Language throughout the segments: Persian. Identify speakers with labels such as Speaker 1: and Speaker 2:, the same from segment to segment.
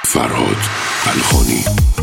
Speaker 1: فرهاد الخانی.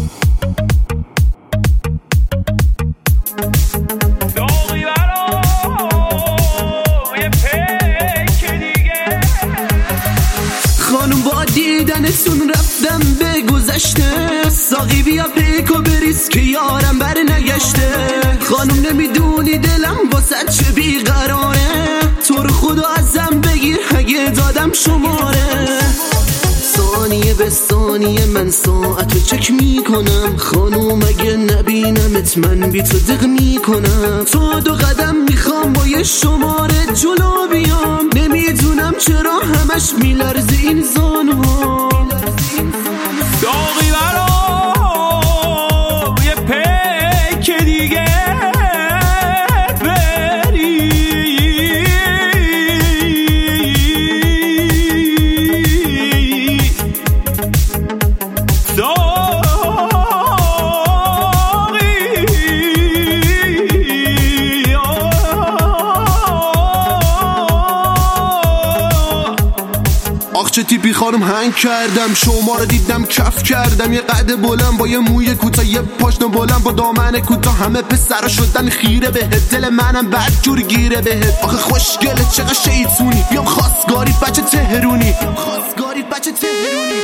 Speaker 2: خانم با دیدنتون رفتم به گذشته، ساقی بیا پیک و بریز که یارم بر نگشته. خانم نمیدونی دلم واسه چه بیقراره، تو رو خدا ازم بگیر اگه دادم شماره. ثانیه به ثانیه من ساعتو چک میکنم، خانوم اگه نبینمت من بی تو دق میکنم. تو 2 قدم میخوام با یه شماره جلو بیام، نمیدونم چرا همش میلرزه این زانوها.
Speaker 3: داغی برا یه پیک دیگه بری،
Speaker 2: آخ چه تیپی خانم هنگ کردم، شما رو دیدم کف کردم. یه قد بلند با یه موی کوتاه، یه پاشنه بلند با دامن کوتاه، همه پسرا شدن خیره بهت، دل منم بد جور گیره بهت. آخه خوشگله چقدر شیطونی، بیام خواستگاری بچه تهرونی، خواستگاری بچه تهرونی.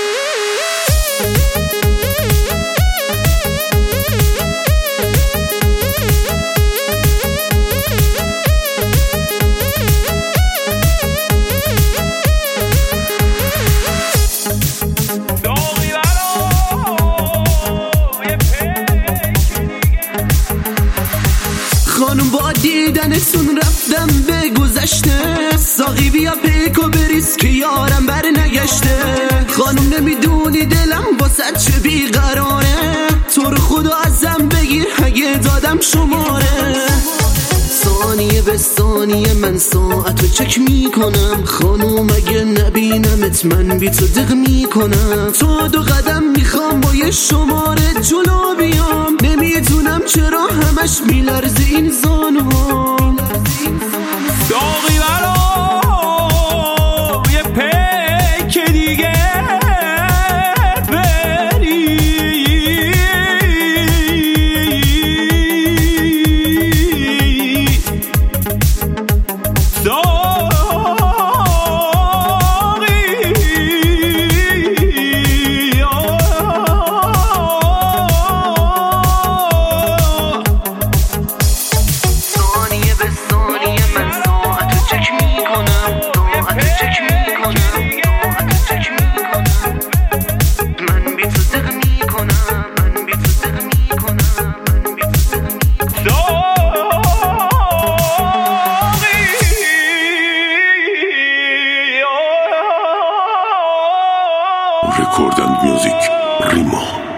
Speaker 2: خانم با دیدنتون رفتم به گذشته، ساقی بیا پیک و بریز که یارم بر نگشته. خانم نمیدونی دلم واسه چه بیقراره، تو رو خدا ازم بگیر اگه دادم شماره. ثانیه به ثانیه من ساعتو چک میکنم، خانوم اگه نبینمت من بی تو دق میکنم. تو 2 قدم میخوام با یه شماره جلو بیام، نمیدونم چرا همش میلرزه این زانوها.
Speaker 3: داغی برا یه پیک دیگه بری،
Speaker 1: Recordant Music Rimo.